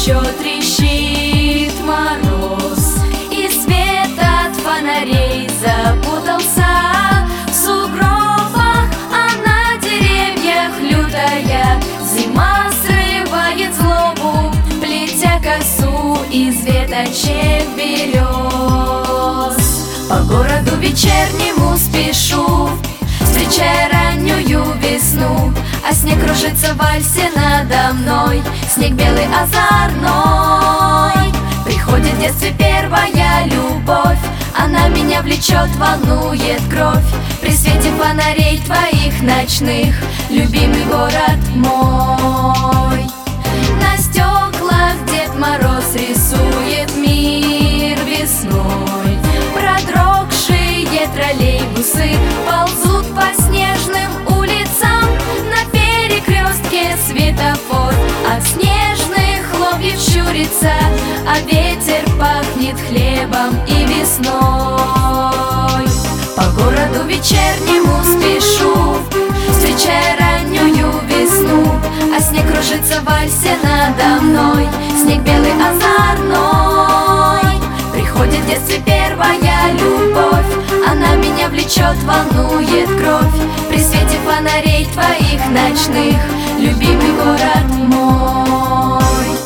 еще трещит мороз, и свет от фонарей запутался в сугробах, а на деревьях лютая зима срывает злобу, плетя косу из веточек берез. По городу вечернему спешу, встречая раннюю весну, а снег кружится в вальсе надо мной, снег белый озорной. Приходит в детстве первая любовь, она меня влечет, волнует кровь. При свете фонарей твоих ночных, любимый город мой. На стеклах Дед Мороз рисует мир весной. Продрогшие троллейбусы ползут по снежным улицам, на перекрестке светофор от снежных хлопьев щурится, а ветер пахнет хлебом и весной. По городу вечернему спешу, встречая раннюю весну, а снег кружится в вальсе надо мной, снег белый озорной. Приходит в детстве первая любовь, она меня влечет, волнует кровь. При свете фонарей твоих ночных, любимый город мой.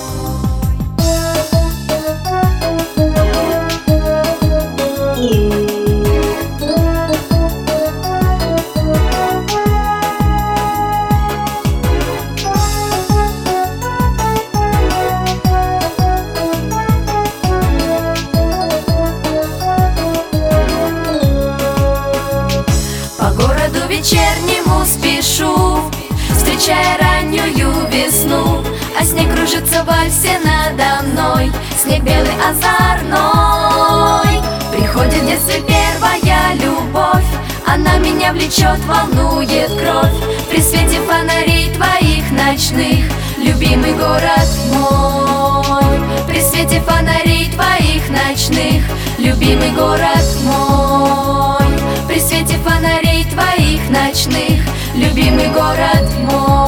Вечернему спешу, встречая раннюю весну, а снег кружится в вальсе надо мной, снег белый озорной. Приходит в детстве первая любовь, она меня влечет, волнует кровь. При свете фонарей твоих ночных, любимый город мой. При свете фонарей твоих ночных, любимый город мой. При свете фонарей твоих ночных, любимый город мой.